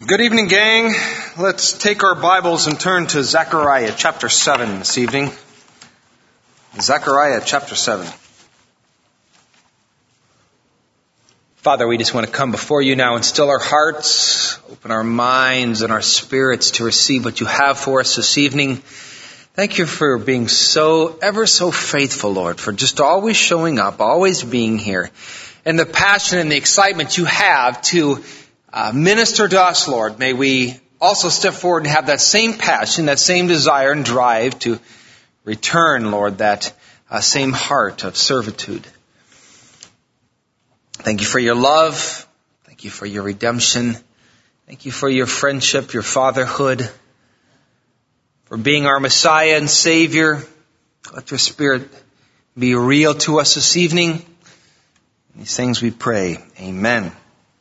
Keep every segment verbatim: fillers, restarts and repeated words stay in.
Good evening, gang. Let's take our Bibles and turn to Zechariah chapter seven this evening. Zechariah chapter seven. Father, we just want to come before you now and still our hearts, open our minds and our spirits to receive what you have for us this evening. Thank you for being so, ever so faithful, Lord, for just always showing up, always being here, and the passion and the excitement you have to Uh, minister to us, Lord. May we also step forward and have that same passion, that same desire and drive to return, Lord, that uh, same heart of servitude. Thank you for your love. Thank you for your redemption. Thank you for your friendship, your fatherhood, for being our Messiah and Savior. Let your Spirit be real to us this evening. These things we pray. Amen.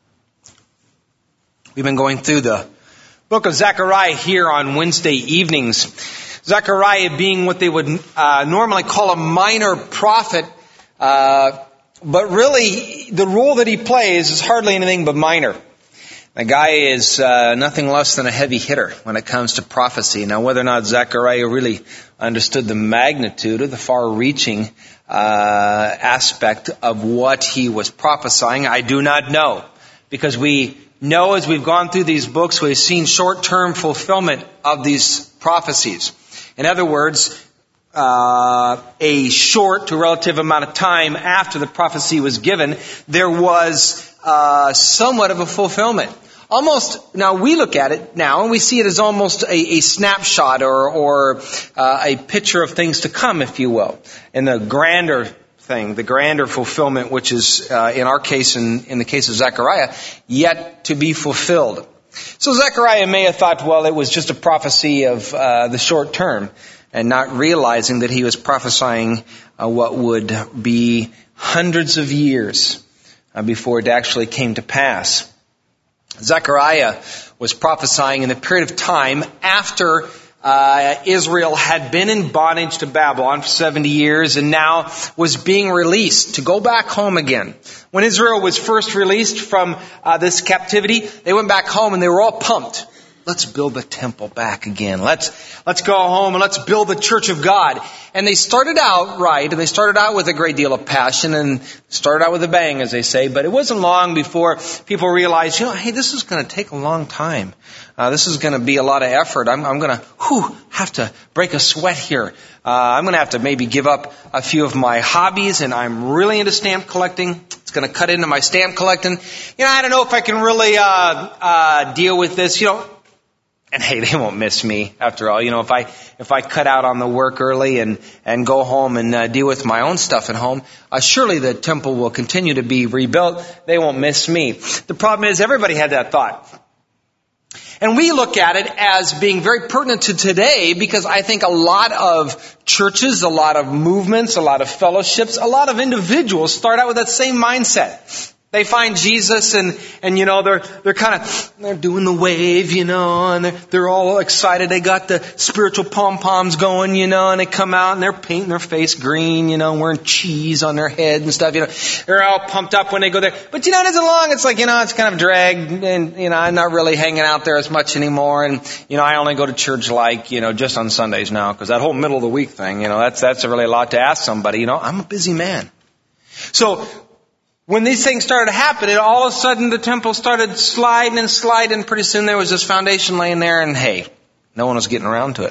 We've been going through the book of Zechariah here on Wednesday evenings. Zechariah being what they would uh, normally call a minor prophet, uh, but really the role that he plays is hardly anything but minor. The guy is uh, nothing less than a heavy hitter when it comes to prophecy. Now, whether or not Zechariah really understood the magnitude of the far-reaching uh, aspect of what he was prophesying, I do not know, because we know as we've gone through these books, we've seen short-term fulfillment of these prophecies. In other words, uh, a short to relative amount of time after the prophecy was given, there was uh, somewhat of a fulfillment. Almost, now we look at it now and we see it as almost a, a snapshot or, or uh, a picture of things to come, if you will, in the grander thing, the grander fulfillment, which is, uh, in our case, in, in the case of Zechariah, yet to be fulfilled. So Zechariah may have thought, well, it was just a prophecy of uh, the short term, and not realizing that he was prophesying uh, what would be hundreds of years uh, before it actually came to pass. Zechariah was prophesying in a period of time after Uh, Israel had been in bondage to Babylon for seventy years and now was being released to go back home again. When Israel was first released from uh, this captivity, they went back home and they were all pumped. Let's build the temple back again. Let's, let's go home and let's build the church of God. And they started out right, and they started out with a great deal of passion and started out with a bang, as they say, but it wasn't long before people realized, you know, hey, this is going to take a long time. Uh, this is going to be a lot of effort. I'm, I'm going to whew, have to break a sweat here. Uh, I'm going to have to maybe give up a few of my hobbies, and I'm really into stamp collecting. It's going to cut into my stamp collecting. You know, I don't know if I can really uh, uh, deal with this. You know, and hey, they won't miss me after all. You know, if I if I cut out on the work early and and go home and uh, deal with my own stuff at home, uh, surely the temple will continue to be rebuilt. They won't miss me. The problem is everybody had that thought. And we look at it as being very pertinent to today because I think a lot of churches, a lot of movements, a lot of fellowships, a lot of individuals start out with that same mindset. They find Jesus and, and you know, they're, they're kind of, they're doing the wave, you know, and they're, they're all excited. They got the spiritual pom-poms going, you know, and they come out and they're painting their face green, you know, wearing cheese on their head and stuff, you know. They're all pumped up when they go there. But, you know, it isn't long. It's like, you know, it's kind of dragged and, you know, I'm not really hanging out there as much anymore. And, you know, I only go to church like, you know, just on Sundays now because that whole middle of the week thing, you know, that's, that's really a lot to ask somebody. You know, I'm a busy man. So, when these things started happening, all of a sudden the temple started sliding and sliding, and pretty soon there was this foundation laying there, and hey, no one was getting around to it.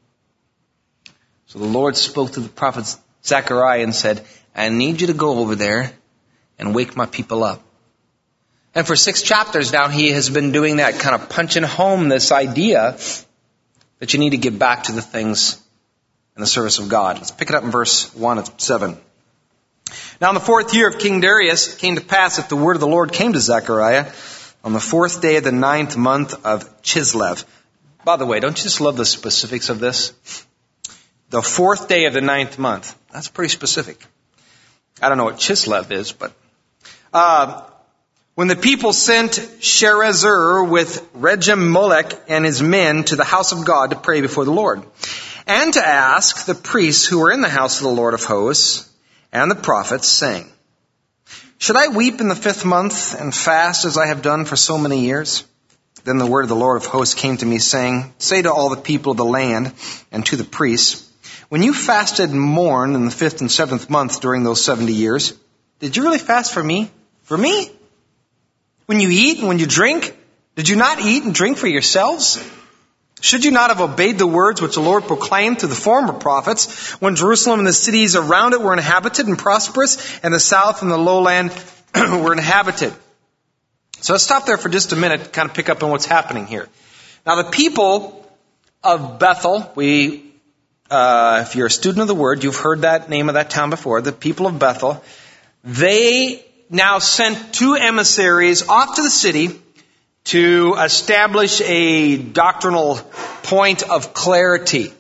So the Lord spoke to the prophet Zechariah and said, I need you to go over there and wake my people up. And for six chapters now, he has been doing that, kind of punching home this idea that you need to get back to the things in the service of God. Let's pick it up in verse one of seven. Now in the fourth year of King Darius, it came to pass that the word of the Lord came to Zechariah on the fourth day of the ninth month of Chislev. By the way, don't you just love the specifics of this? The fourth day of the ninth month. That's pretty specific. I don't know what Chislev is, but... Uh, when the people sent Sherezer with Regem-Molech and his men to the house of God to pray before the Lord, and to ask the priests who were in the house of the Lord of hosts, and the prophets, saying, Should I weep in the fifth month and fast as I have done for so many years? Then the word of the Lord of hosts came to me, saying, say to all the people of the land and to the priests, when you fasted and mourned in the fifth and seventh month during those seventy years, did you really fast for me? For me? When you eat and when you drink, did you not eat and drink for yourselves? Should you not have obeyed the words which the Lord proclaimed to the former prophets, when Jerusalem and the cities around it were inhabited and prosperous, and the south and the lowland were inhabited? So let's stop there for just a minute to kind of pick up on what's happening here. Now the people of Bethel, we, uh, if you're a student of the word, you've heard that name of that town before, the people of Bethel, they now sent two emissaries off to the city to establish a doctrinal point of clarity.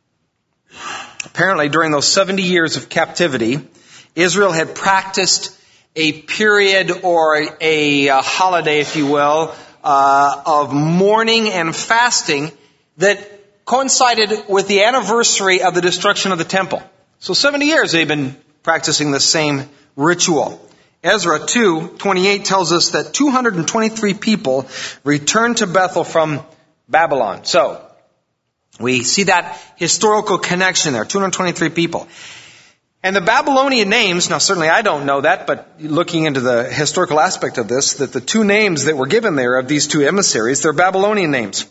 Apparently, during those seventy years of captivity, Israel had practiced a period or a, a holiday, if you will, uh, of mourning and fasting that coincided with the anniversary of the destruction of the temple. So seventy years they've been practicing the same ritual. Ezra two twenty-eight tells us that two hundred twenty-three people returned to Bethel from Babylon. So, we see that historical connection there, two hundred twenty-three people. And the Babylonian names, now certainly I don't know that, but looking into the historical aspect of this, that the two names that were given there of these two emissaries, they're Babylonian names.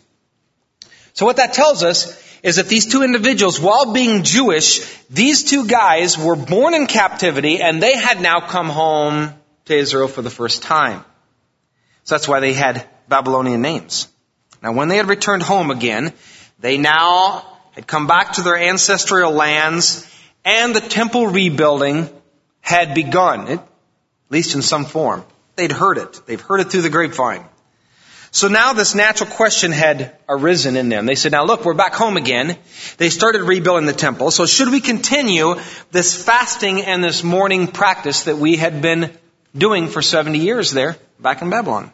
So what that tells us is that these two individuals, while being Jewish, these two guys were born in captivity and they had now come home to Israel for the first time. So that's why they had Babylonian names. Now when they had returned home again, they now had come back to their ancestral lands and the temple rebuilding had begun, at least in some form. They'd heard it. They've heard it through the grapevine. So now this natural question had arisen in them. They said, now look, we're back home again. They started rebuilding the temple. So should we continue this fasting and this mourning practice that we had been doing for seventy years there back in Babylon?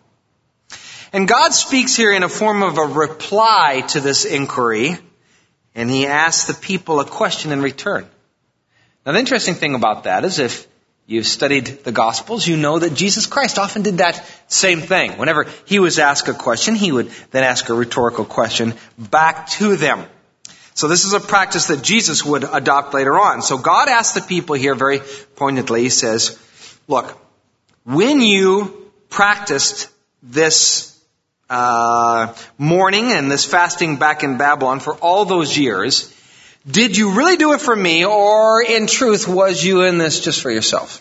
And God speaks here in a form of a reply to this inquiry. And he asks the people a question in return. Now the interesting thing about that is if you've studied the Gospels, you know that Jesus Christ often did that same thing. Whenever he was asked a question, he would then ask a rhetorical question back to them. So this is a practice that Jesus would adopt later on. So God asks the people here very pointedly, he says, look, when you practiced this uh mourning and this fasting back in Babylon for all those years, did you really do it for me, or in truth, was you in this just for yourself?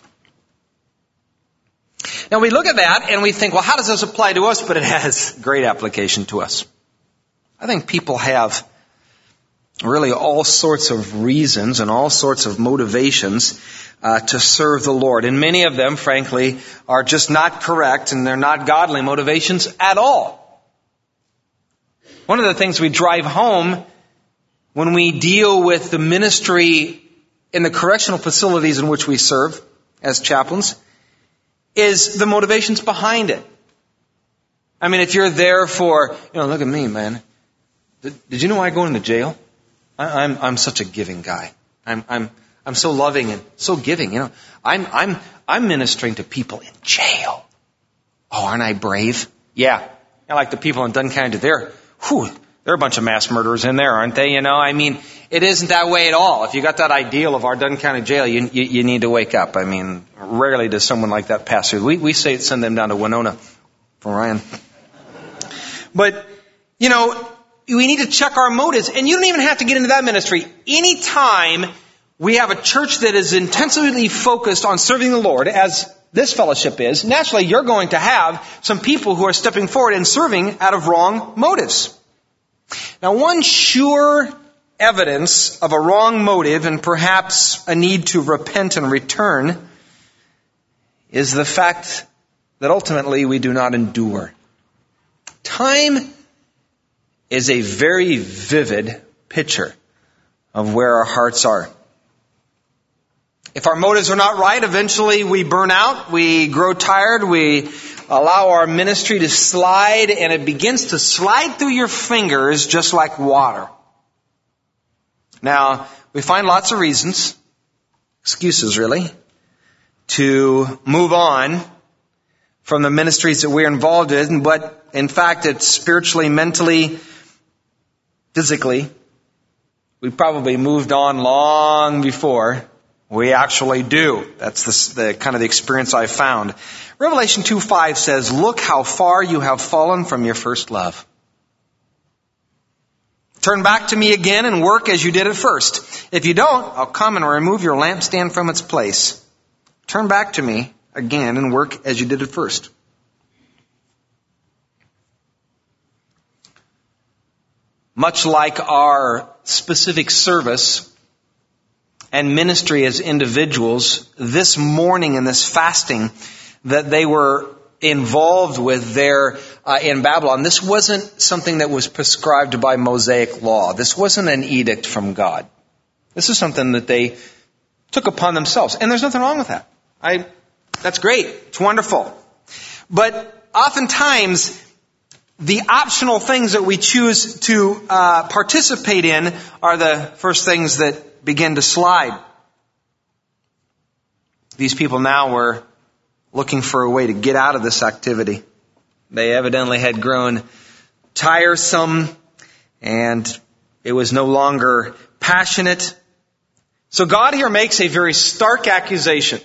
Now we look at that and we think, well, how does this apply to us? But it has great application to us. I think people have really all sorts of reasons and all sorts of motivations uh, to serve the Lord. And many of them, frankly, are just not correct and they're not godly motivations at all. One of the things we drive home when we deal with the ministry in the correctional facilities in which we serve as chaplains, is the motivations behind it. I mean, if you're there for, you know, look at me, man. Did, did you know I go into jail? I, I'm I'm such a giving guy. I'm I'm I'm so loving and so giving. You know, I'm I'm I'm ministering to people in jail. Oh, aren't I brave? Yeah, I like the people in Dunn County. They're, whew, they're a bunch of mass murderers in there, aren't they? You know, I mean, it isn't that way at all. If you got that ideal of our Dunn County jail, you, you, you need to wake up. I mean, rarely does someone like that pass through. We, we say send them down to Winona for Ryan. But, you know, we need to check our motives. And you don't even have to get into that ministry. Anytime we have a church that is intensively focused on serving the Lord, as this fellowship is, naturally you're going to have some people who are stepping forward and serving out of wrong motives. Now, one sure evidence of a wrong motive and perhaps a need to repent and return is the fact that ultimately we do not endure. Time is a very vivid picture of where our hearts are. If our motives are not right, eventually we burn out, we grow tired, we allow our ministry to slide, and it begins to slide through your fingers just like water. Now, we find lots of reasons, excuses really, to move on from the ministries that we're involved in, but in fact, it's spiritually, mentally, physically. We probably moved on long before we actually do. That's the, the kind of the experience I found. Revelation two five says, "Look how far you have fallen from your first love. Turn back to me again and work as you did at first. If you don't, I'll come and remove your lampstand from its place. Turn back to me again and work as you did at first." Much like our specific service and ministry as individuals, this mourning and this fasting that they were involved with there uh, in Babylon, this wasn't something that was prescribed by Mosaic law. This wasn't an edict from God. This is something that they took upon themselves. And there's nothing wrong with that. I, that's great. It's wonderful. But oftentimes, the optional things that we choose to uh, participate in are the first things that begin to slide. These people now were looking for a way to get out of this activity. They evidently had grown tiresome, and it was no longer passionate. So God here makes a very stark accusation.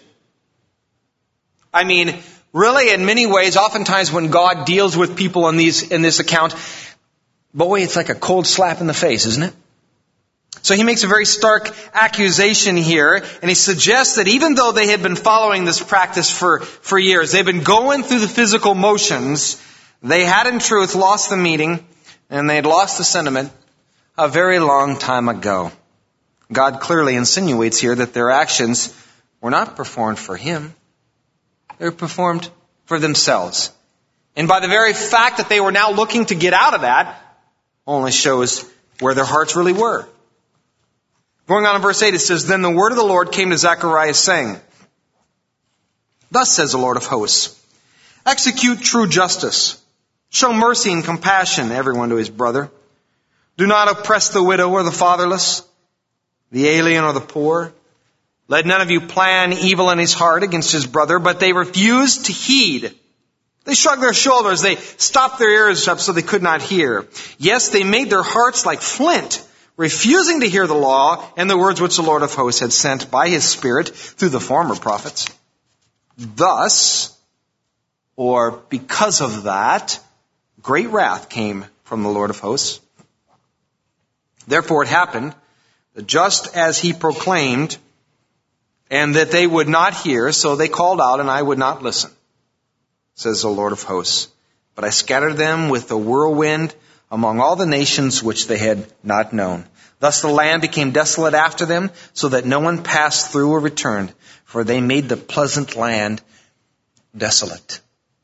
I mean, really, in many ways, oftentimes when God deals with people in these in this account, boy, it's like a cold slap in the face, isn't it? So he makes a very stark accusation here, and he suggests that even though they had been following this practice for, for years, they've been going through the physical motions, they had in truth lost the meaning, and they had lost the sentiment a very long time ago. God clearly insinuates here that their actions were not performed for him. They were performed for themselves. And by the very fact that they were now looking to get out of that, only shows where their hearts really were. Going on in verse eight, it says, "Then the word of the Lord came to Zechariah, saying, Thus says the Lord of hosts, execute true justice. Show mercy and compassion, everyone to his brother. Do not oppress the widow or the fatherless, the alien or the poor. Let none of you plan evil in his heart against his brother," but they refused to heed. They shrugged their shoulders. They stopped their ears up so they could not hear. Yes, they made their hearts like flint, refusing to hear the law and the words which the Lord of hosts had sent by his Spirit through the former prophets. Thus, or because of that, great wrath came from the Lord of hosts. Therefore it happened that just as he proclaimed, and that they would not hear, so they called out, and I would not listen, says the Lord of hosts. But I scattered them with the whirlwind among all the nations which they had not known. Thus the land became desolate after them, so that no one passed through or returned, for they made the pleasant land desolate.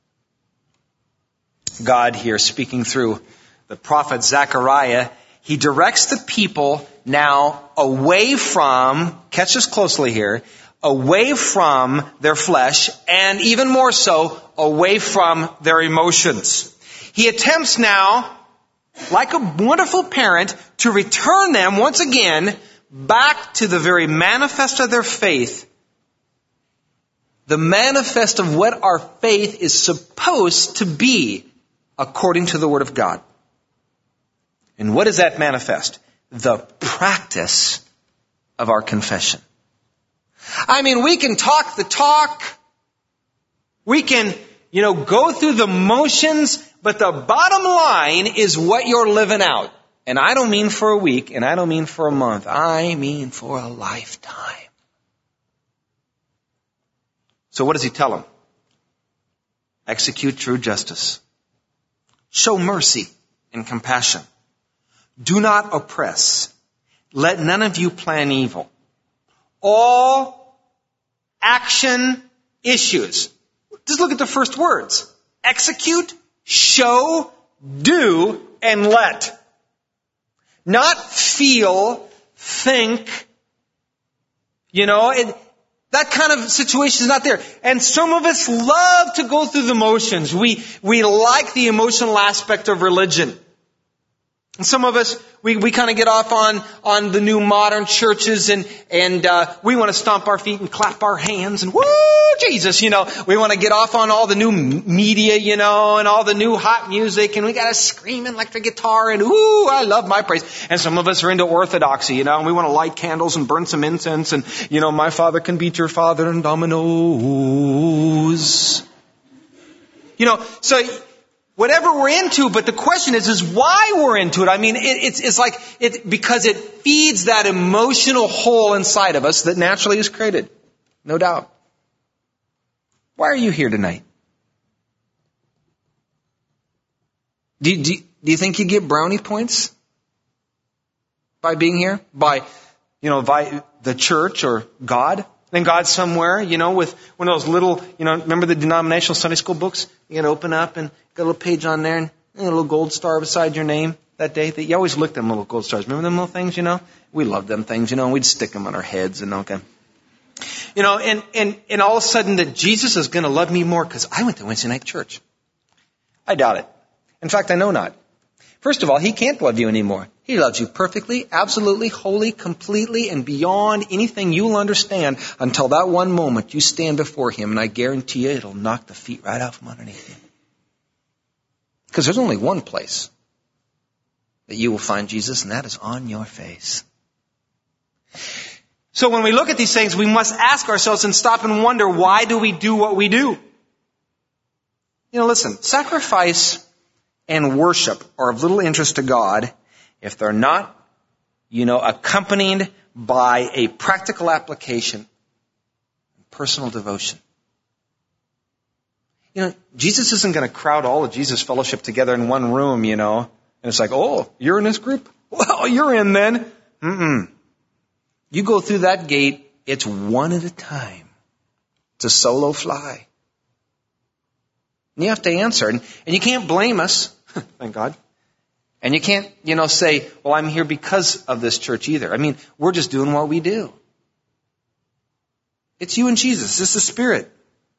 God here, speaking through the prophet Zechariah, he directs the people now away from, catch this closely here, away from their flesh, and even more so, away from their emotions. He attempts now, like a wonderful parent, to return them once again back to the very manifest of their faith. The manifest of what our faith is supposed to be according to the Word of God. And what is that manifest? The practice of our confession. I mean, we can talk the talk. We can, you know, go through the motions, but the bottom line is what you're living out. And I don't mean for a week, and I don't mean for a month. I mean for a lifetime. So what does he tell them? Execute true justice. Show mercy and compassion. Do not oppress. Let none of you plan evil. All action issues. Just look at the first words. Execute, show, do, and let. Not feel, think, you know, it, that kind of situation is not there. And some of us love to go through the motions. We, we like the emotional aspect of religion. And some of us, we, we kind of get off on, on the new modern churches and, and, uh, we want to stomp our feet and clap our hands and woo, Jesus, you know. We want to get off on all the new media, you know, and all the new hot music and we got to scream electric guitar and ooh, I love my praise. And some of us are into orthodoxy, you know, and we want to light candles and burn some incense and, you know, my father can beat your father in dominoes. You know, so, whatever we're into, but the question is, is why we're into it. I mean, it, it's, it's like, it, because it feeds that emotional hole inside of us that naturally is created. No doubt. Why are you here tonight? Do, do, do you think you get brownie points by being here? By, you know, by the church or God? Then God's somewhere, you know, with one of those little, you know, remember the denominational Sunday school books? You can open up and got a little page on there and a little gold star beside your name that day. That you always look at them little gold stars. Remember them little things, you know? We love them things, you know, and we'd stick them on our heads and okay. You know, and, and, and all of a sudden that Jesus is going to love me more because I went to Wednesday night church. I doubt it. In fact, I know not. First of all, He can't love you anymore. He loves you perfectly, absolutely, wholly, completely, and beyond anything you'll understand until that one moment you stand before Him, and I guarantee you it'll knock the feet right out from underneath you. Because there's only one place that you will find Jesus, and that is on your face. So when we look at these things, we must ask ourselves and stop and wonder, why do we do what we do? You know, listen, sacrifice and worship are of little interest to God if they're not, you know, accompanied by a practical application, personal devotion. You know, Jesus isn't going to crowd all of Jesus fellowship together in one room, you know, and it's like, oh, you're in this group? Well, you're in then. Mm-mm. You go through that gate, it's one at a time. It's a solo fly. And you have to answer, and, and you can't blame us. Thank God. And you can't, you know, say, well, I'm here because of this church either. I mean, we're just doing what we do. It's you and Jesus. It's the Spirit.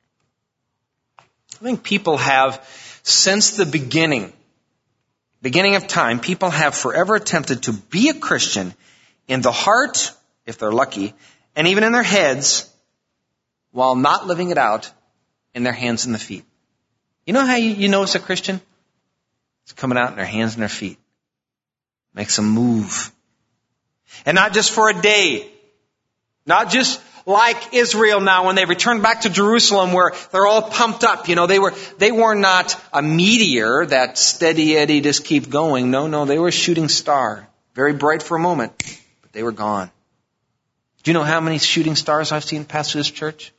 I think people have, since the beginning, beginning of time, people have forever attempted to be a Christian in the heart, if they're lucky, and even in their heads, while not living it out in their hands and the feet. You know how you, you know it's a Christian? It's coming out in their hands and their feet. Makes them move. And not just for a day. Not just like Israel now when they returned back to Jerusalem where they're all pumped up. You know, they were, they were not a meteor that steady Eddie just keep going. No, no, they were a shooting star. Very bright for a moment, but they were gone. Do you know how many shooting stars I've seen pass through this church?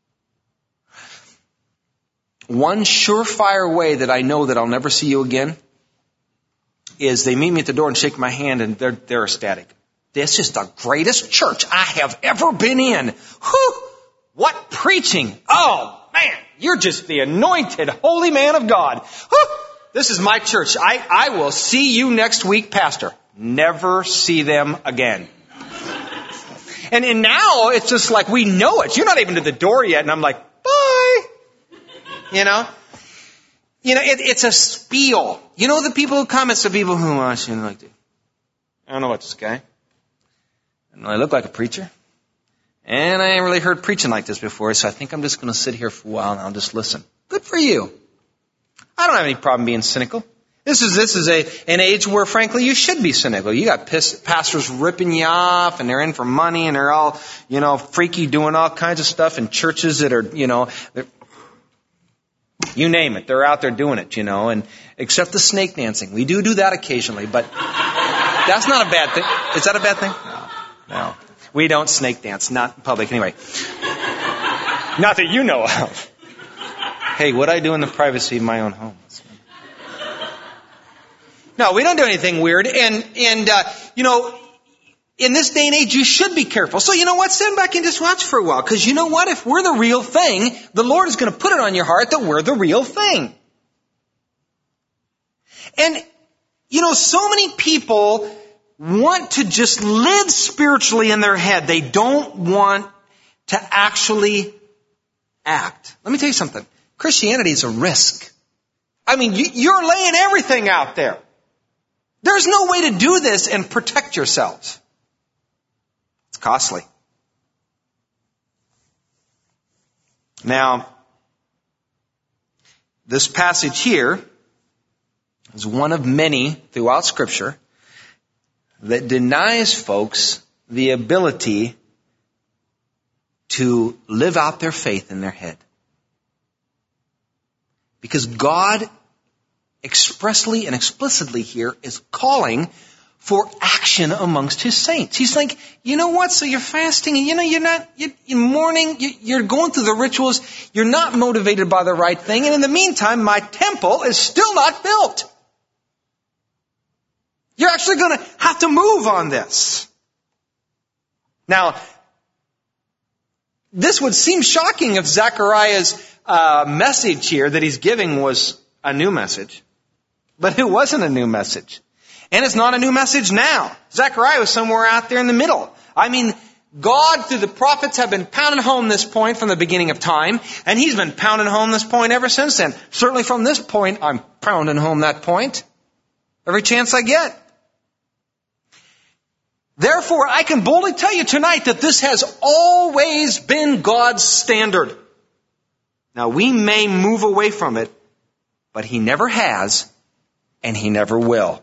One surefire way that I know that I'll never see you again is they meet me at the door and shake my hand and they're, they're ecstatic. This is the greatest church I have ever been in. Whew! What preaching! Oh, man, you're just the anointed holy man of God. Whew! This is my church. I, I will see you next week, Pastor. Never see them again. And, and now it's just like we know it. You're not even to the door yet, and I'm like, bye. You know? You know, it, it's a spiel. You know the people who come, it's the people who watch you like, I don't know what this guy. I look like a preacher. And I ain't really heard preaching like this before, so I think I'm just going to sit here for a while and I'll just listen. Good for you. I don't have any problem being cynical. This is this is a an age where, frankly, you should be cynical. You got piss, pastors ripping you off, and they're in for money, and they're all, you know, freaky, doing all kinds of stuff in churches that are, you know, you name it. They're out there doing it, you know, and except the snake dancing. We do do that occasionally, but that's not a bad thing. Is that a bad thing? No. No. We don't snake dance, not in public anyway. Not that you know of. Hey, what I do in the privacy of my own home. No, we don't do anything weird. And, and uh, you know, in this day and age, you should be careful. So you know what? Stand back and just watch for a while. Because you know what? If we're the real thing, the Lord is going to put it on your heart that we're the real thing. And, you know, so many people want to just live spiritually in their head. They don't want to actually act. Let me tell you something. Christianity is a risk. I mean, you, you're laying everything out there. There's no way to do this and protect yourselves. It's costly. Now, this passage here is one of many throughout Scripture that denies folks the ability to live out their faith in their head. Because God expressly and explicitly here is calling for action amongst His saints. He's like, you know what? So you're fasting and you know, you're not, you're, you're mourning, you're going through the rituals, you're not motivated by the right thing, and in the meantime, my temple is still not built. You're actually going to have to move on this. Now, this would seem shocking if Zechariah's uh, message here that he's giving was a new message. But it wasn't a new message. And it's not a new message now. Zechariah was somewhere out there in the middle. I mean, God through the prophets have been pounding home this point from the beginning of time, and He's been pounding home this point ever since then. Certainly from this point, I'm pounding home that point every chance I get. Therefore, I can boldly tell you tonight that this has always been God's standard. Now, we may move away from it, but He never has, and He never will.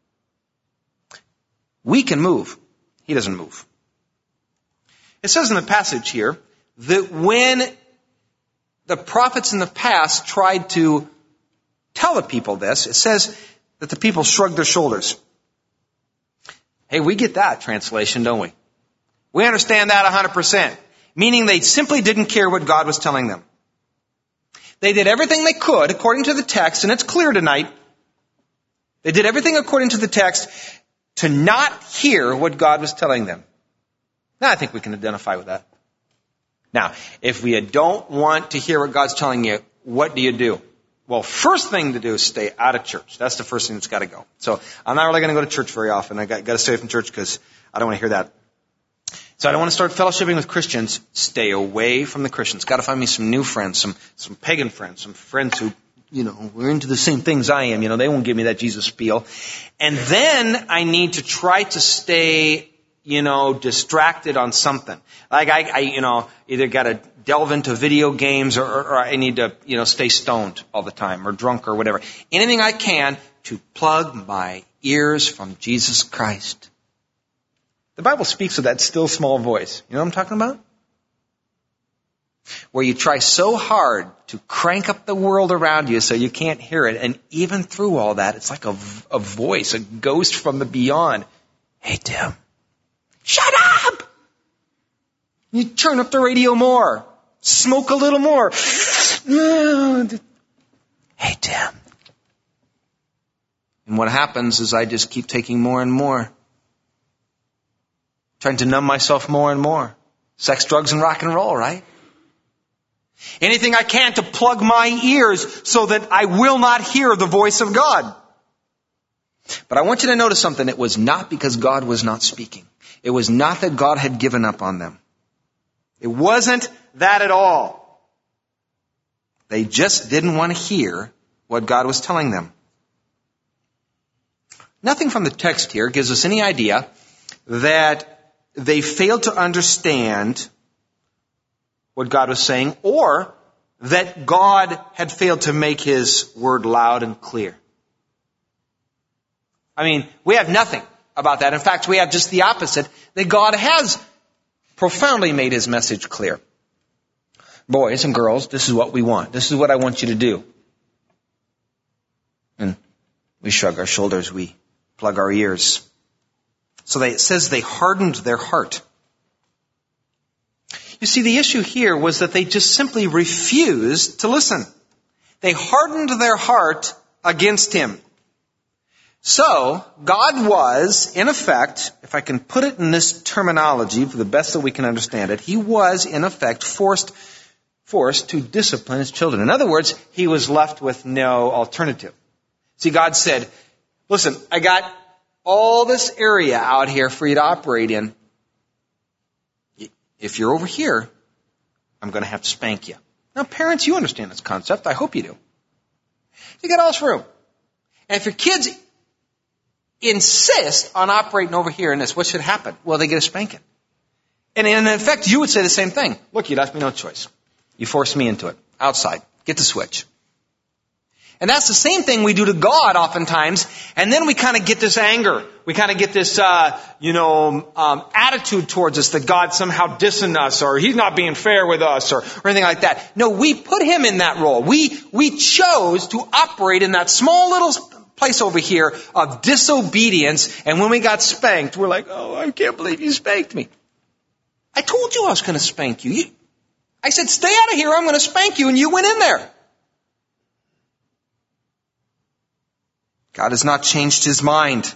We can move. He doesn't move. It says in the passage here that when the prophets in the past tried to tell the people this, it says that the people shrugged their shoulders. Hey, we get that translation, don't we? We understand that one hundred percent. Meaning they simply didn't care what God was telling them. They did everything they could according to the text, and it's clear tonight. They did everything according to the text to not hear what God was telling them. Now, I think we can identify with that. Now, if we don't want to hear what God's telling you, what do you do? Well, first thing to do is stay out of church. That's the first thing that's got to go. So I'm not really going to go to church very often. I got, got to stay from church because I don't want to hear that. So I don't want to start fellowshipping with Christians. Stay away from the Christians. Got to find me some new friends, some some pagan friends, some friends who, you know, we're into the same things I am. You know, they won't give me that Jesus spiel. And then I need to try to stay, you know, distracted on something. Like I, I you know, either got to delve into video games or, or, or I need to, you know, stay stoned all the time or drunk or whatever. Anything I can to plug my ears from Jesus Christ. The Bible speaks of that still small voice. You know what I'm talking about? Where you try so hard to crank up the world around you so you can't hear it. And even through all that, it's like a, a voice, a ghost from the beyond. Hey, Tim, shut up! You turn up the radio more. Smoke a little more. Hey, Tim. And what happens is I just keep taking more and more. Trying to numb myself more and more. Sex, drugs, and rock and roll, right? Anything I can to plug my ears so that I will not hear the voice of God. But I want you to notice something. It was not because God was not speaking. It was not that God had given up on them. It wasn't that at all. They just didn't want to hear what God was telling them. Nothing from the text here gives us any idea that they failed to understand what God was saying, or that God had failed to make His word loud and clear. I mean, we have nothing about that. In fact, we have just the opposite, that God has profoundly made His message clear. Boys and girls, this is what we want. This is what I want you to do. And we shrug our shoulders, we plug our ears. So they, it says they hardened their heart. You see, the issue here was that they just simply refused to listen. They hardened their heart against Him. So, God was, in effect, if I can put it in this terminology for the best that we can understand it, He was, in effect, forced, forced to discipline His children. In other words, He was left with no alternative. See, God said, listen, I got all this area out here for you to operate in. If you're over here, I'm going to have to spank you. Now, parents, you understand this concept. I hope you do. You got all this room. And if your kids insist on operating over here in this, what should happen? Well, they get a spanking. And in effect, you would say the same thing. Look, you left me no choice. You forced me into it. Outside. Get the switch. And that's the same thing we do to God oftentimes. And then we kind of get this anger. We kind of get this, uh, you know, um, attitude towards us that God's somehow dissing us or He's not being fair with us or, or anything like that. No, we put Him in that role. We, we chose to operate in that small little place over here of disobedience. And when we got spanked, we're like, oh, I can't believe you spanked me. I told you I was going to spank you. you. I said, stay out of here. I'm going to spank you. And you went in there. God has not changed His mind.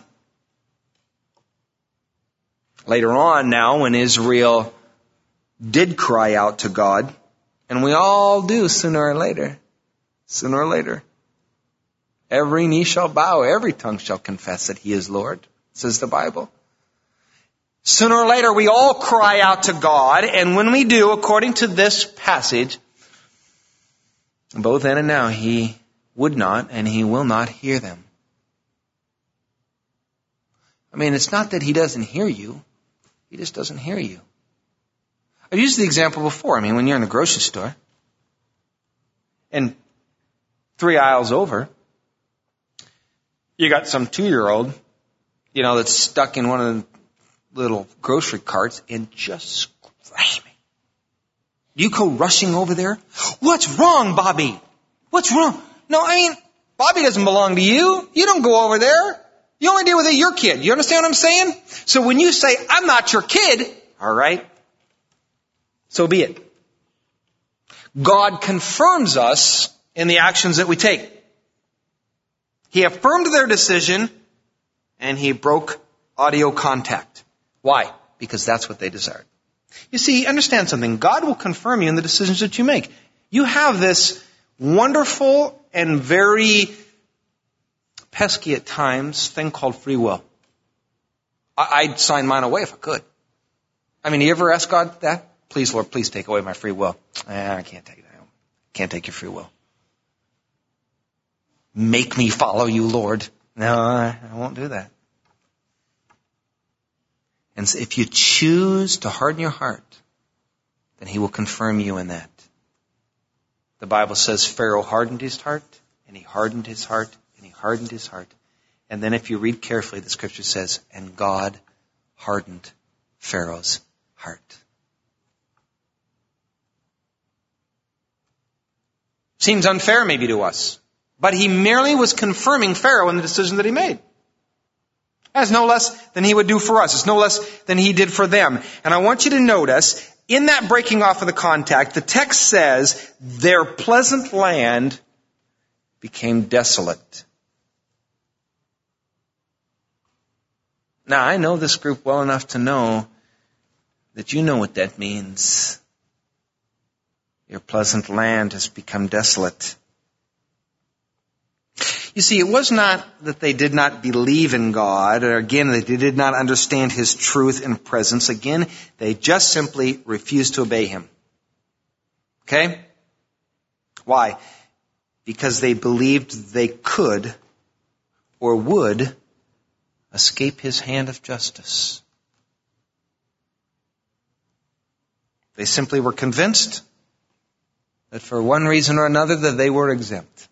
Later on now, when Israel did cry out to God, and we all do sooner or later, sooner or later, every knee shall bow, every tongue shall confess that He is Lord, says the Bible. Sooner or later, we all cry out to God, and when we do, according to this passage, both then and now, He would not and He will not hear them. I mean, it's not that He doesn't hear you. He just doesn't hear you. I've used the example before. I mean, when you're in a grocery store, and three aisles over, you got some two-year-old, you know, that's stuck in one of the little grocery carts and just screaming. You go rushing over there. What's wrong, Bobby? What's wrong? No, I mean, Bobby doesn't belong to you. You don't go over there. You only deal with it, your kid. You understand what I'm saying? So when you say, I'm not your kid, all right, so be it. God confirms us in the actions that we take. He affirmed their decision, and He broke audio contact. Why? Because that's what they desired. You see, understand something. God will confirm you in the decisions that you make. You have this wonderful and very pesky at times thing called free will. I'd sign mine away if I could. I mean, you ever ask God that? Please, Lord, please take away my free will. Eh, I can't take it. I can't take your free will. Make me follow you, Lord. No, I won't do that. And so if you choose to harden your heart, then He will confirm you in that. The Bible says Pharaoh hardened his heart, and he hardened his heart, and he hardened his heart. And then if you read carefully, the Scripture says, and God hardened Pharaoh's heart. Seems unfair maybe to us, but He merely was confirming Pharaoh in the decision that he made. That's no less than He would do for us. It's no less than He did for them. And I want you to notice, in that breaking off of the contact, the text says, their pleasant land became desolate. Now, I know this group well enough to know that you know what that means. Your pleasant land has become desolate. You see, it was not that they did not believe in God, or again, that they did not understand His truth and presence. Again, they just simply refused to obey Him. Okay? Why? Because they believed they could or would escape His hand of justice. They simply were convinced that for one reason or another that they were exempt.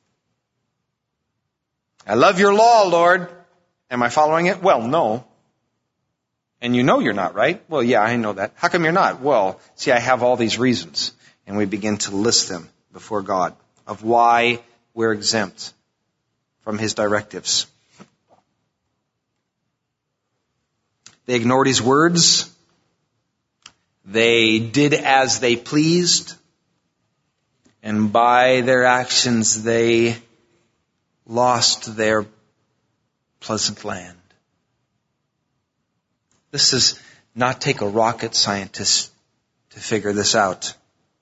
I love your law, Lord. Am I following it? Well, no. And you know you're not, right? Well, yeah, I know that. How come you're not? Well, see, I have all these reasons. And we begin to list them before God of why we're exempt from His directives. They ignored His words. They did as they pleased. And by their actions, they lost their pleasant land. This does not take a rocket scientist to figure this out.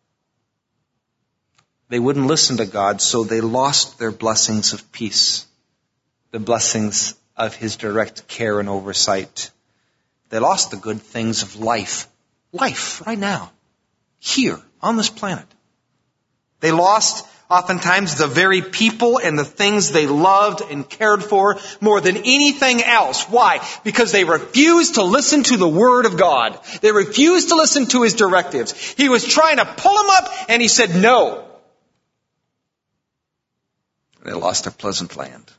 They wouldn't listen to God, so they lost their blessings of peace, the blessings of His direct care and oversight. They lost the good things of life. Life, right now, here, on this planet. They lost Oftentimes the very people and the things they loved and cared for more than anything else. Why? Because they refused to listen to the Word of God. They refused to listen to His directives. He was trying to pull them up and He said no. They lost their pleasant land.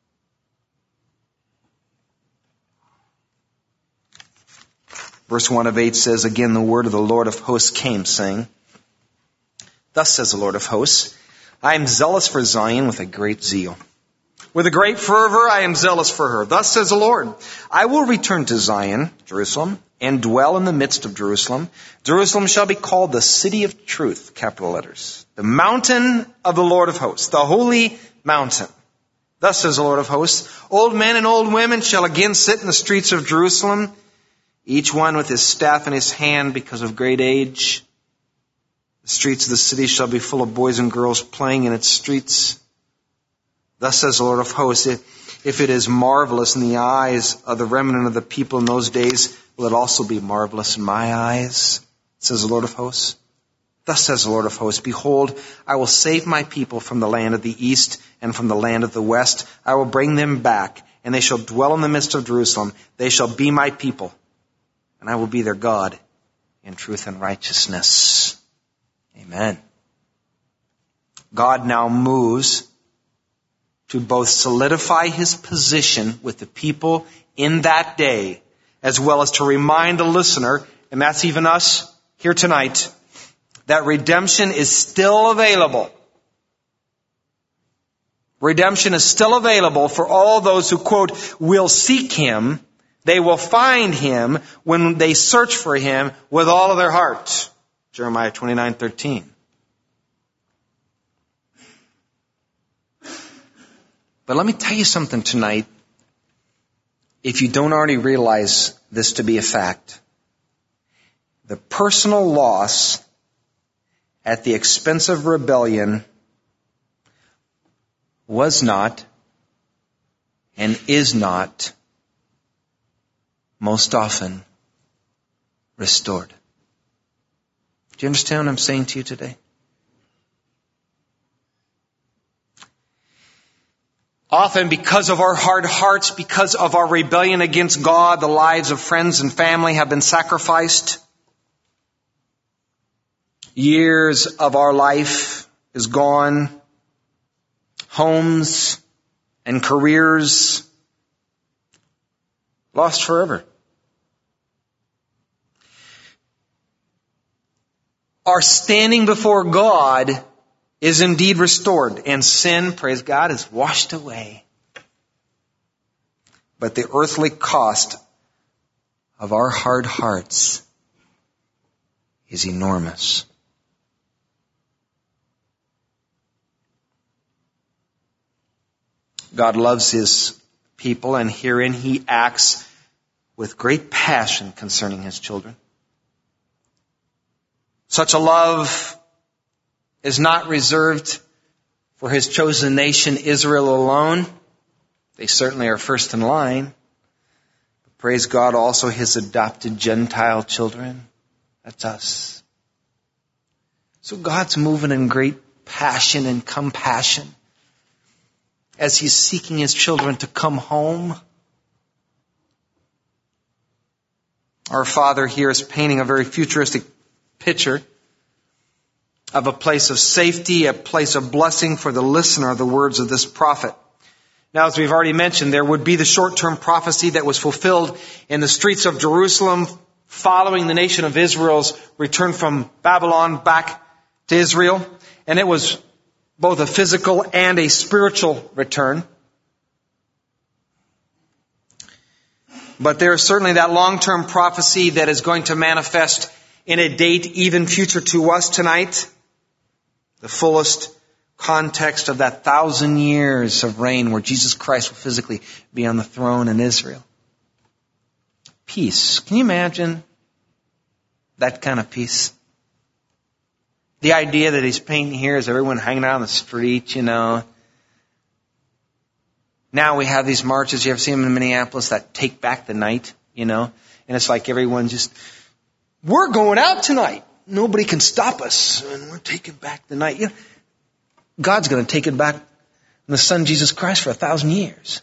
Verse one of eight says, again, the word of the Lord of hosts came, saying, thus says the Lord of hosts, I am zealous for Zion with a great zeal. With a great fervor I am zealous for her. Thus says the Lord, I will return to Zion, Jerusalem, and dwell in the midst of Jerusalem. Jerusalem shall be called the city of truth, capital letters. The mountain of the Lord of hosts, the holy mountain. Thus says the Lord of hosts, old men and old women shall again sit in the streets of Jerusalem, each one with his staff in his hand because of great age. The streets of the city shall be full of boys and girls playing in its streets. Thus says the Lord of hosts, if it is marvelous in the eyes of the remnant of the people in those days, will it also be marvelous in my eyes? Says the Lord of hosts. Thus says the Lord of hosts, behold, I will save my people from the land of the east and from the land of the west. I will bring them back, and they shall dwell in the midst of Jerusalem. They shall be my people, and I will be their God in truth and righteousness. Amen. God now moves to both solidify His position with the people in that day, as well as to remind the listener, and that's even us here tonight, that redemption is still available. Redemption is still available for all those who, quote, will seek Him. They will find Him when they search for Him with all of their heart. Jeremiah twenty-nine thirteen. But let me tell you something tonight, if you don't already realize this to be a fact. The personal loss at the expense of rebellion was not and is not most often restored. Do you understand what I'm saying to you today? Often because of our hard hearts, because of our rebellion against God, the lives of friends and family have been sacrificed. Years of our life is gone. Homes and careers lost forever. Our standing before God is indeed restored, and sin, praise God, is washed away. But the earthly cost of our hard hearts is enormous. God loves His people, and herein He acts with great passion concerning His children. Such a love is not reserved for His chosen nation, Israel, alone. They certainly are first in line. But praise God, also His adopted Gentile children. That's us. So God's moving in great passion and compassion as He's seeking His children to come home. Our Father here is painting a very futuristic picture of a place of safety, a place of blessing for the listener of the words of this prophet. Now, as we've already mentioned, there would be the short-term prophecy that was fulfilled in the streets of Jerusalem following the nation of Israel's return from Babylon back to Israel. And it was both a physical and a spiritual return. But there is certainly that long-term prophecy that is going to manifest in a date even future to us tonight. The fullest context of that thousand years of reign where Jesus Christ will physically be on the throne in Israel. Peace. Can you imagine that kind of peace? The idea that He's painting here is everyone hanging out on the street, you know. Now we have these marches, you ever see them in Minneapolis, that take back the night, you know. And it's like everyone just, we're going out tonight. Nobody can stop us. And we're taking back the night. You know, God's going to take it back in the Son Jesus Christ for a thousand years.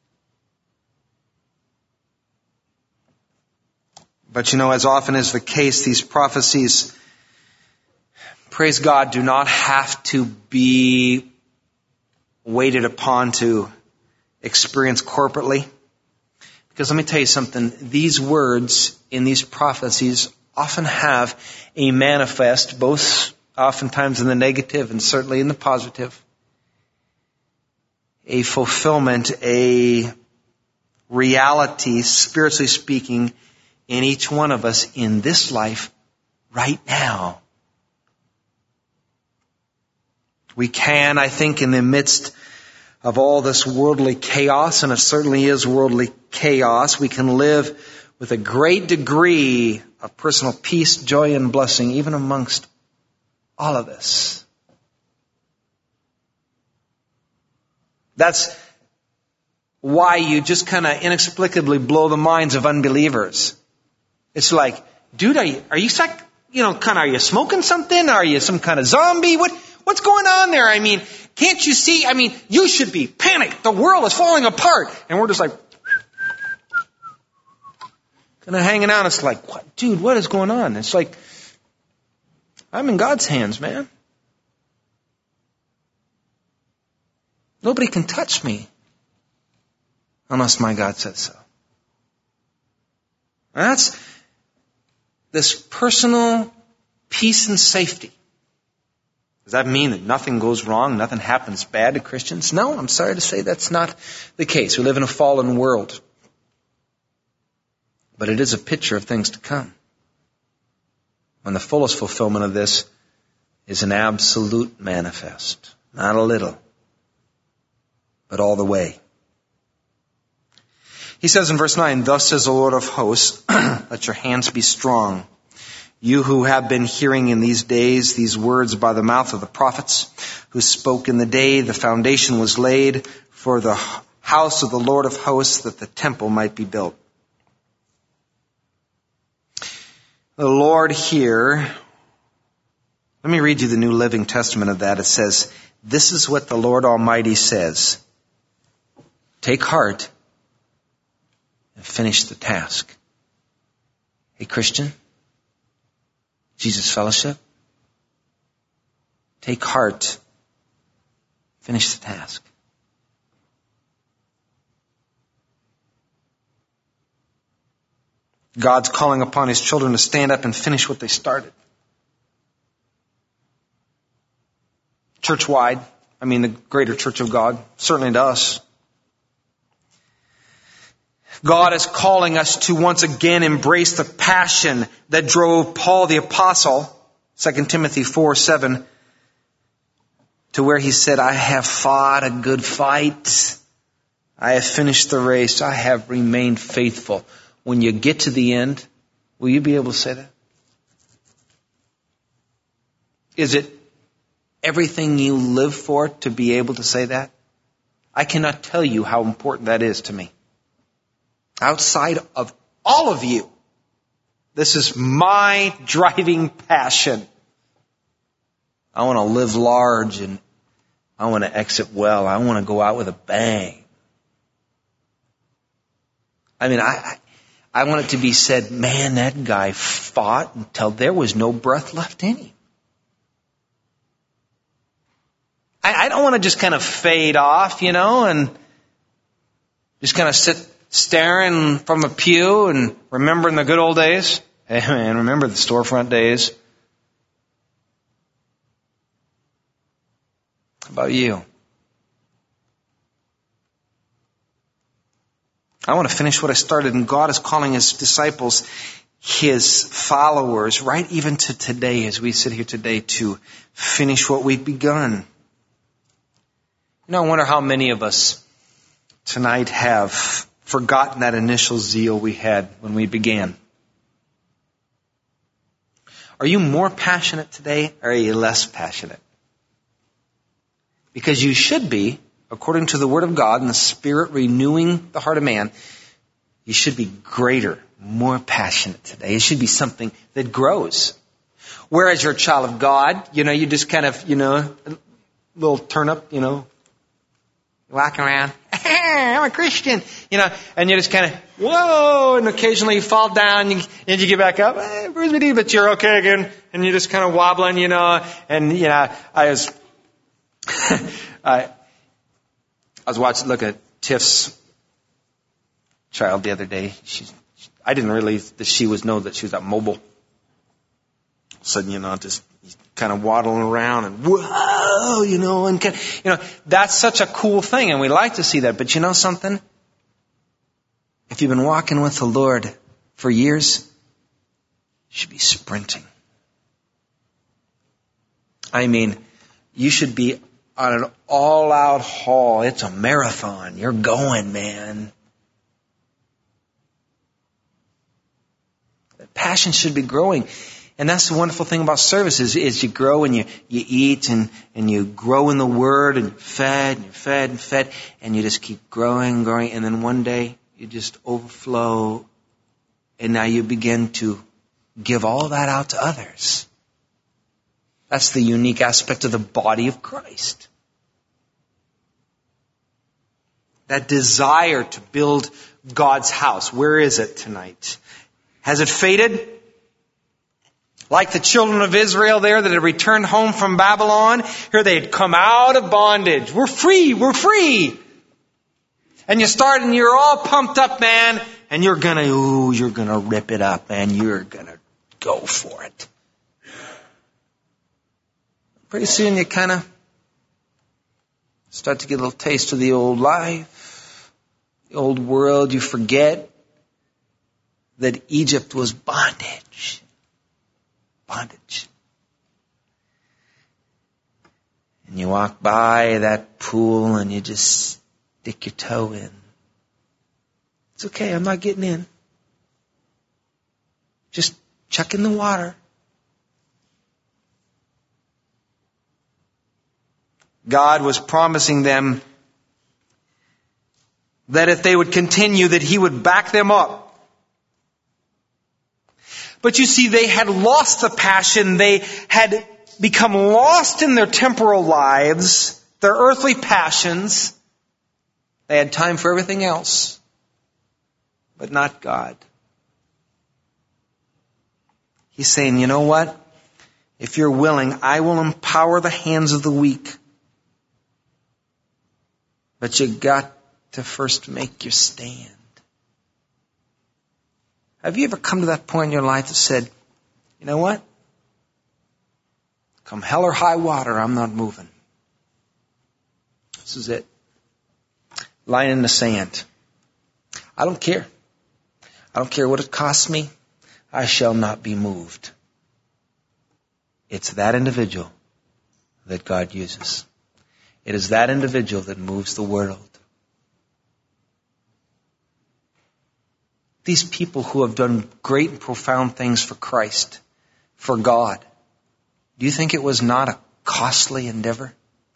But you know, as often is the case, these prophecies, praise God, do not have to be waited upon to experience corporately. Because let me tell you something, these words in these prophecies often have a manifest, both oftentimes in the negative and certainly in the positive, a fulfillment, a reality, spiritually speaking, in each one of us in this life right now. We can, I think, in the midst of all this worldly chaos, and it certainly is worldly chaos, we can live with a great degree of personal peace, joy, and blessing, even amongst all of this. That's why you just kind of inexplicably blow the minds of unbelievers. It's like, dude, are you, are you, you know, kind of, are you smoking something? Are you some kind of zombie? What, what's going on there? I mean, can't you see? I mean, you should be panicked. The world is falling apart. And we're just like, kind of hanging out. It's like, what, dude, what is going on? It's like, I'm in God's hands, man. Nobody can touch me unless my God says so. And that's this personal peace and safety. Does that mean that nothing goes wrong, nothing happens bad to Christians? No, I'm sorry to say that's not the case. We live in a fallen world. But it is a picture of things to come. And the fullest fulfillment of this is an absolute manifest. Not a little, but all the way. He says in verse nine, thus says the Lord of hosts, let your hands be strong. You who have been hearing in these days these words by the mouth of the prophets, who spoke in the day the foundation was laid for the house of the Lord of hosts, that the temple might be built. The Lord here, let me read you the New Living Testament of that. It says, this is what the Lord Almighty says. Take heart and finish the task. Hey, Christian, Jesus Fellowship, take heart, finish the task. God's calling upon His children to stand up and finish what they started. Church-wide, I mean the greater church of God, certainly to us. God is calling us to once again embrace the passion that drove Paul the Apostle, Second Timothy four seven, to where he said, I have fought a good fight. I have finished the race. I have remained faithful. When you get to the end, will you be able to say that? Is it everything you live for to be able to say that? I cannot tell you how important that is to me. Outside of all of you, this is my driving passion. I want to live large and I want to exit well. I want to go out with a bang. I mean, I, I want it to be said, man, that guy fought until there was no breath left in him. I, I don't want to just kind of fade off, you know, and just kind of sit staring from a pew and remembering the good old days. Hey, man, remember the storefront days? How about you? I want to finish what I started, and God is calling His disciples, His followers, right even to today, as we sit here today, to finish what we've begun. You know, I wonder how many of us tonight have forgotten that initial zeal we had when we began. Are you more passionate today, or are you less passionate? Because you should be, according to the Word of God and the Spirit renewing the heart of man, you should be greater, more passionate today. It should be something that grows. Whereas you're a child of God, you know, you just kind of, you know, little turnip, you know, walking around. I'm a Christian, you know, and you just kind of, whoa, and occasionally you fall down and you, and you get back up, eh, but you're okay again, and you're just kind of wobbling, you know, and, you know, I was, I, I was watching, look at Tiff's child the other day. She's, I didn't realize that she was, know that she was that mobile. All of a sudden, you know, just kind of waddling around and whoa, you know, and kind of, you know, that's such a cool thing, and we like to see that. But you know something? If you've been walking with the Lord for years, you should be sprinting. I mean, you should be on an all-out haul. It's a marathon. You're going, man. Passion should be growing. And that's the wonderful thing about service is, is you grow and you, you eat and, and you grow in the Word and you're fed and you're fed and fed and you just keep growing and growing. And then one day you just overflow and now you begin to give all that out to others. That's the unique aspect of the body of Christ. That desire to build God's house. Where is it tonight? Has it faded? Like the children of Israel there that had returned home from Babylon. Here they had come out of bondage. We're free. We're free. And you start and you're all pumped up, man. And you're going to, ooh, you're going to rip it up, man. You're going to go for it. Pretty soon you kind of start to get a little taste of the old life, the old world. You forget that Egypt was bondage. Bondage. And you walk by that pool and you just stick your toe in. It's okay, I'm not getting in. Just chuck in the water. God was promising them that if they would continue, that He would back them up. But you see, they had lost the passion. They had become lost in their temporal lives, their earthly passions. They had time for everything else, but not God. He's saying, you know what? If you're willing, I will empower the hands of the weak. But you got to first make your stand. Have you ever come to that point in your life that said, you know what? Come hell or high water, I'm not moving. This is it. Line in the sand. I don't care. I don't care what it costs me. I shall not be moved. It's that individual that God uses. It is that individual that moves the world. These people who have done great and profound things for Christ, for God, do you think it was not a costly endeavor?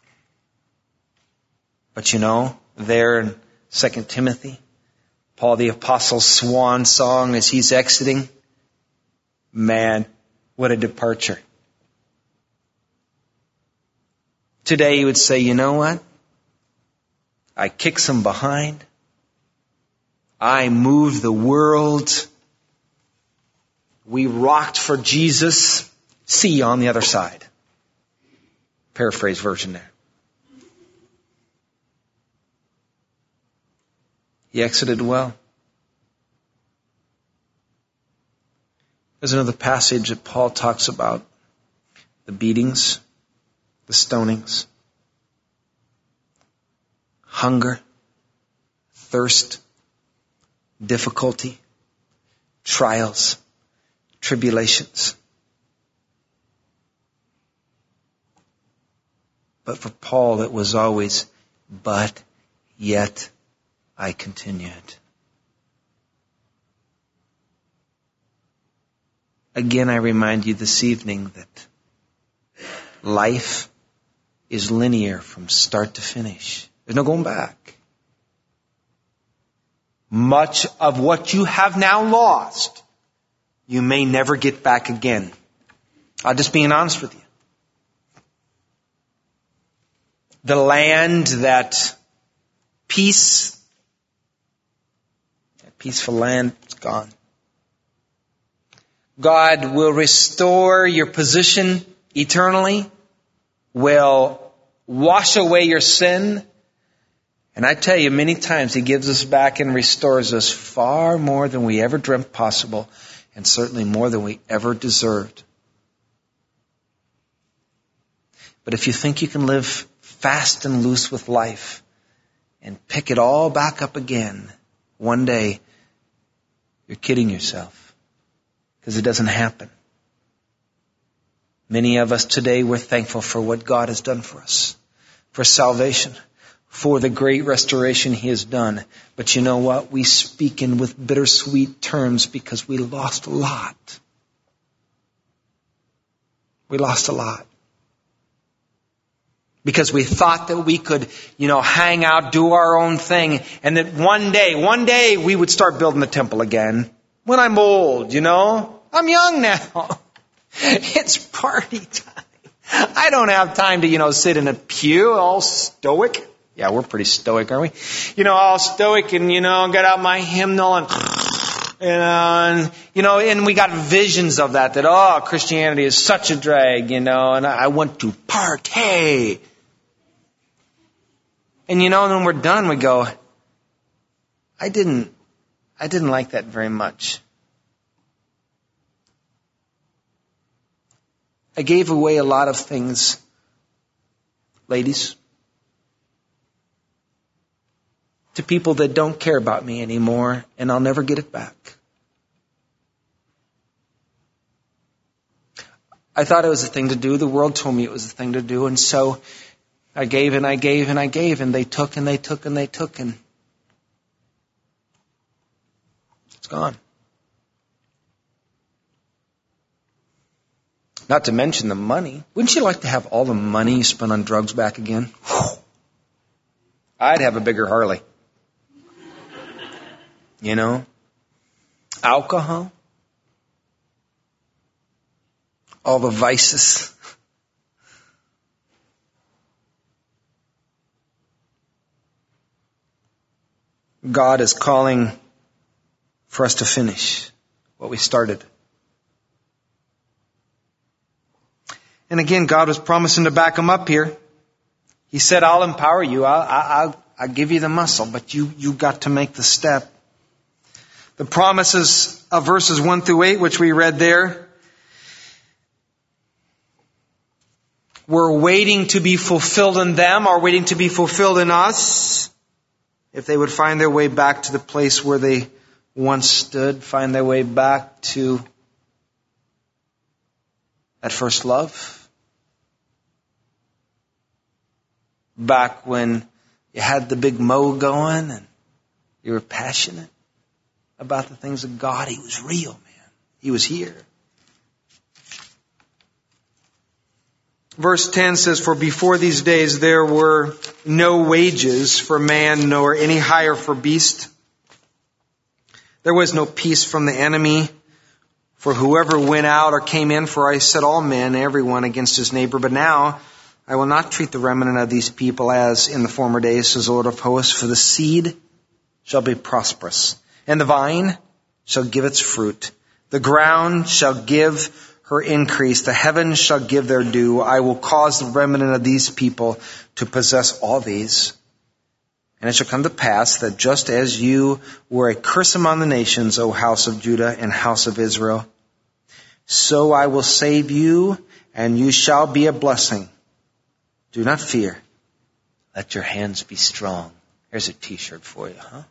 But you know, there in Second Timothy, Paul the Apostle's swan song as he's exiting, man, what a departure. Today he would say, you know what? I kicked some behind. I moved the world. We rocked for Jesus. See you on the other side. Paraphrase version there. He exited well. There's another passage that Paul talks about the beatings, the stonings, hunger, thirst, difficulty, trials, tribulations. But for Paul, it was always, but yet I continued. Again, I remind you this evening that life is linear from start to finish. There's no going back. Much of what you have now lost, you may never get back again. I'm just being honest with you. the land, that peace, that peaceful land, it's gone. God will restore your position eternally, will wash away your sin. And I tell you, many times He gives us back and restores us far more than we ever dreamt possible, and certainly more than we ever deserved. But if you think you can live fast and loose with life and pick it all back up again one day, you're kidding yourself, because it doesn't happen. Many of us today, we're thankful for what God has done for us, for salvation, for the great restoration He has done. But you know what? We speak in with bittersweet terms because we lost a lot. We lost a lot. Because we thought that we could, you know, hang out, do our own thing, and that one day, one day we would start building the temple again. When I'm old, you know? I'm young now. It's party time. I don't have time to, you know, sit in a pew all stoic. Yeah, we're pretty stoic, aren't we? You know, all stoic and, you know, get out my hymnal and, you know, and, you know, and we got visions of that, that, oh, Christianity is such a drag, you know, and I want to party. And, you know, when we're done, we go, I didn't, I didn't like that very much. I gave away a lot of things, ladies, to people that don't care about me anymore, and I'll never get it back. I thought it was a thing to do. The world told me it was a thing to do, and so I gave and I gave and I gave, and they took and they took and they took, and it's gone. Not to mention the money. Wouldn't you like to have all the money you spent on drugs back again? I'd have a bigger Harley. You know? Alcohol. All the vices. God is calling for us to finish what we started. And again, God was promising to back him up here. He said, I'll empower you. I'll, I'll, I'll give you the muscle, but you, you got to make the step. The promises of verses one through eight, which we read there, were waiting to be fulfilled in them, or waiting to be fulfilled in us. If they would find their way back to the place where they once stood, find their way back to that first love. Back when you had the big mo going and you were passionate about the things of God. He was real, man. He was here. Verse ten says, for before these days there were no wages for man, nor any hire for beast. There was no peace from the enemy for whoever went out or came in, for I set all men, everyone against his neighbor. But now I will not treat the remnant of these people as in the former days, says the Lord of hosts, for the seed shall be prosperous, and the vine shall give its fruit. The ground shall give her increase. The heavens shall give their due. I will cause the remnant of these people to possess all these. And it shall come to pass that just as you were a curse among the nations, O house of Judah and house of Israel, so I will save you, and you shall be a blessing. Do not fear. Let your hands be strong. Here's a t-shirt for you, huh?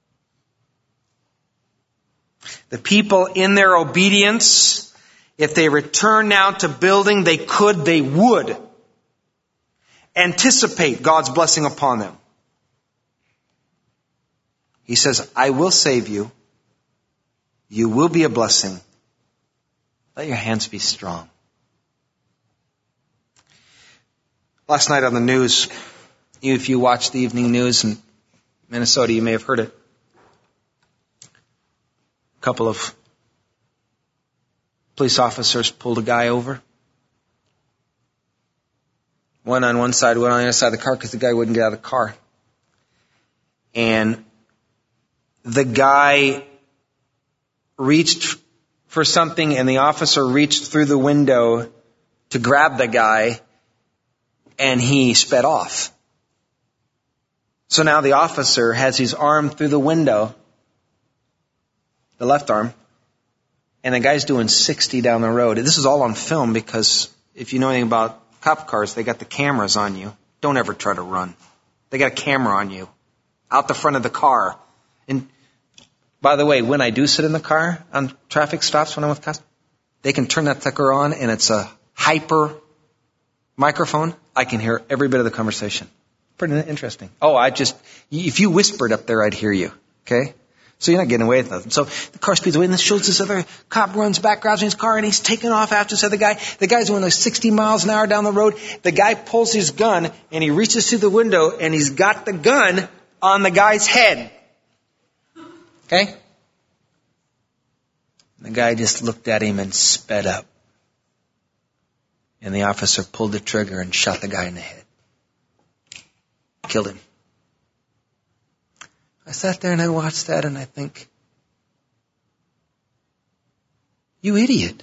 The people in their obedience, if they return now to building, they could, they would anticipate God's blessing upon them. He says, I will save you. You will be a blessing. Let your hands be strong. Last night on the news, if you watched the evening news in Minnesota, you may have heard it. A couple of police officers pulled a guy over. One on one side, one on the other side of the car because the guy wouldn't get out of the car. And the guy reached for something and the officer reached through the window to grab the guy and he sped off. So now the officer has his arm through the window, the left arm, and the guy's doing sixty down the road. This is all on film because if you know anything about cop cars, they got the cameras on you. Don't ever try to run. They got a camera on you out the front of the car. And by the way, when I do sit in the car on traffic stops when I'm with customers, they can turn that sucker on and it's a hyper microphone. I can hear every bit of the conversation. Pretty interesting. Oh, I just, if you whispered up there, I'd hear you. Okay? So you're not getting away with nothing. So the car speeds away and this shows this other cop runs back, grabs his car, and he's taking off after this other guy. The guy's going like sixty miles an hour down the road. The guy pulls his gun and he reaches through the window and he's got the gun on the guy's head. Okay? The guy just looked at him and sped up. And the officer pulled the trigger and shot the guy in the head. Killed him. I sat there and I watched that and I think, you idiot.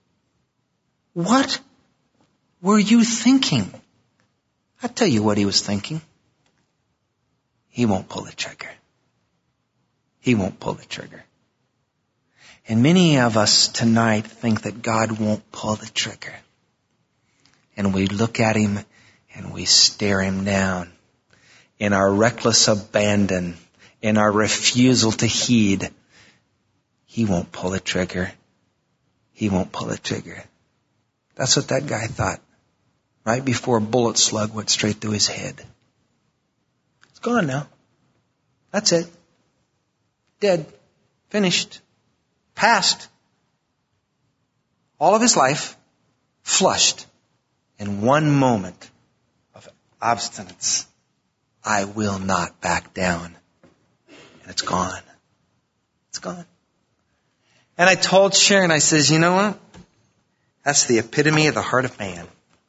What were you thinking? I'll tell you what he was thinking. He won't pull the trigger. He won't pull the trigger. And many of us tonight think that God won't pull the trigger. And we look at him and we stare him down in our reckless abandon, in our refusal to heed. He won't pull the trigger. He won't pull the trigger. That's what that guy thought right before a bullet slug went straight through his head. It's gone now. That's it. Dead. Finished. Past. All of his life flushed in one moment of obstinance. I will not back down. And it's gone. It's gone. And I told Sharon, I says, you know what? That's the epitome of the heart of man.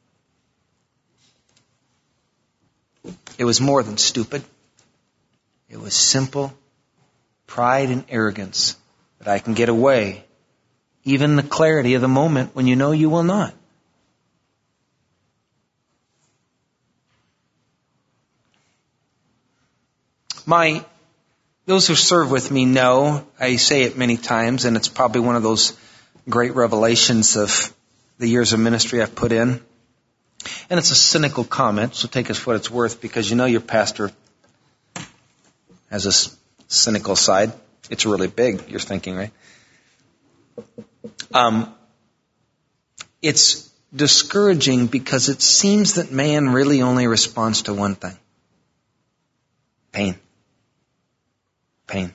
It was more than stupid. It was simple pride and arrogance that I can get away, even the clarity of the moment when you know you will not. My, those who serve with me know, I say it many times, and it's probably one of those great revelations of the years of ministry I've put in. And it's a cynical comment, so take it for what it's worth, because you know your pastor has a cynical side. It's really big, you're thinking, right? Um, it's discouraging because it seems that man really only responds to one thing. Pain. Pain.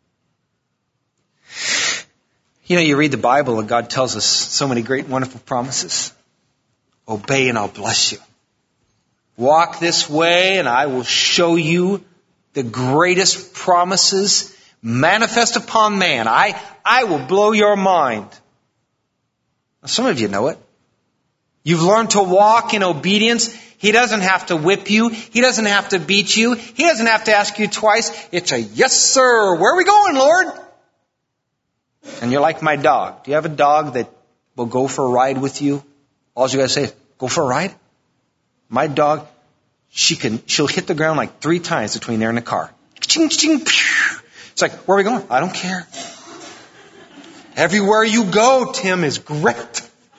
You know, you read the Bible and God tells us so many great, wonderful promises. Obey and I'll bless you. Walk this way and I will show you the greatest promises manifest upon man. I, I will blow your mind. Now, some of you know it. You've learned to walk in obedience. He doesn't have to whip you. He doesn't have to beat you. He doesn't have to ask you twice. It's a yes, sir. Where are we going, Lord? And you're like my dog. Do you have a dog that will go for a ride with you? All you got to say is, go for a ride? My dog, she can, she'll hit the ground like three times between there and the car. It's like, where are we going? I don't care. Everywhere you go, Tim, is great.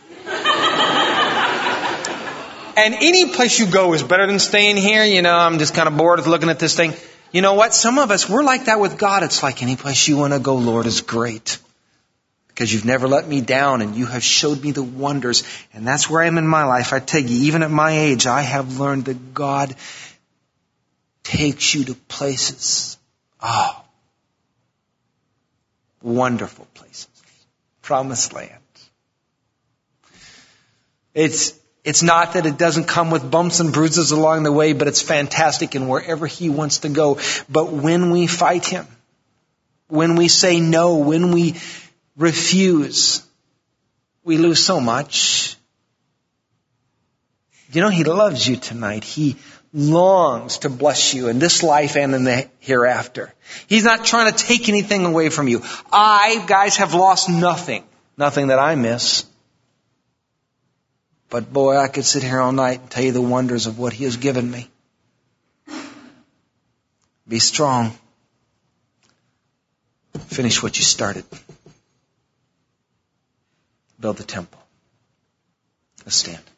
And any place you go is better than staying here. You know, I'm just kind of bored of looking at this thing. You know what? Some of us, we're like that with God. It's like any place you want to go, Lord, is great. Because you've never let me down and you have showed me the wonders. And that's where I am in my life. I tell you, even at my age, I have learned that God takes you to places. Oh, wonderful places. Promised land. It's, it's not that it doesn't come with bumps and bruises along the way, but it's fantastic in wherever He wants to go. But when we fight Him, when we say no, when we refuse, we lose so much. You know, He loves you tonight. He longs to bless you in this life and in the hereafter. He's not trying to take anything away from you. I, guys, have lost nothing. Nothing that I miss. But boy, I could sit here all night and tell you the wonders of what He has given me. Be strong. Finish what you started. Build the temple. Let's stand.